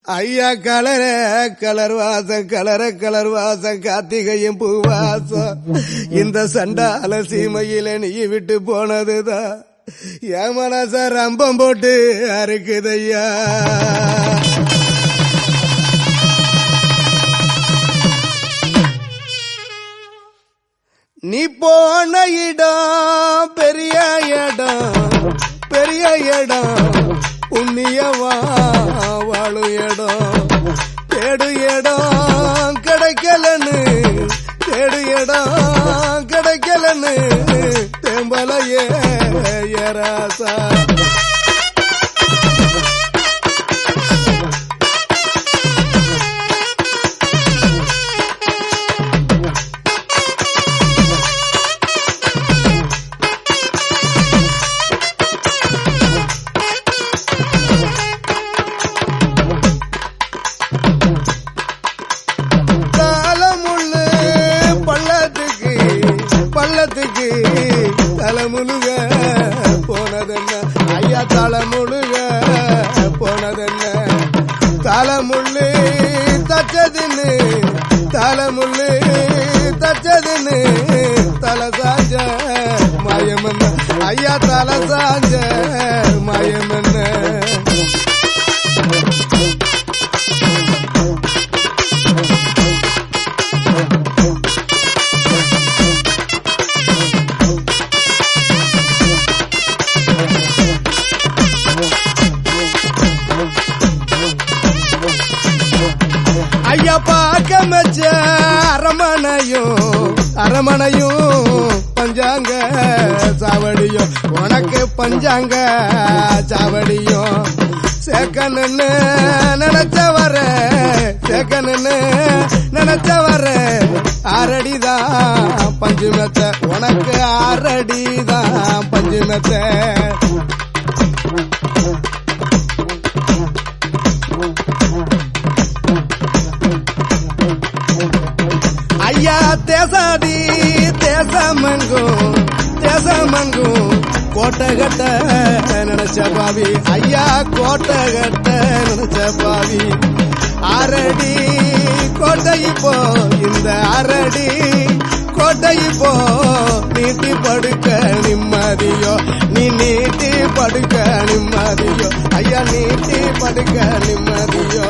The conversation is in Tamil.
ஐயா கலர கலர் வாசம் கலர் வாசம் கார்த்திகையும் பூவாசம் இந்த சண்டால சீமையில நீ விட்டு போனதுதான் என் மனச ரம்பம் போட்டு அறுக்குதையா. நீ போன இடம் பெரிய இடம் புண்ணியவா வாழு இடம் தேடு இடம் கிடைக்கலன்னு தேம்பலையே ஏராசா. பள்ளத்துக்கு தலைமுழுக போனதென்ன ஐயா தலைமுழுக போனதென்ன தலைமுள்ளு தச்சதுன்னு தலை சாஞ்ச மாயமன்ன ஐயா தலை சாஞ்ச மாயமன்ன. ஐயா பாக்க மச்ச அரமனையும் பஞ்சாங்க சாவடியும் உனக்கு பஞ்சாங்க சாவடியும் சேக்கன்னு நினைச்ச வர ஆரடிதான் பஞ்சுமெத்த உனக்கு ஆரடிதான் பஞ்சுமெத்த. ஐயா தேசாதி தேசமங்கும் கோட்டை கட்ட நினைச்ச பாவி ஐயா கோட்டை கட்ட நினைச்ச பாவி. அரடி கோட்டை இப்போ இந்த அரடி கோட்டை இப்போ நீட்டி படுக்க நிம்மதியோ நீட்டி படுக்க நிம்மதியோ ஐயா நீட்டி படுக்க நிம்மதியோ.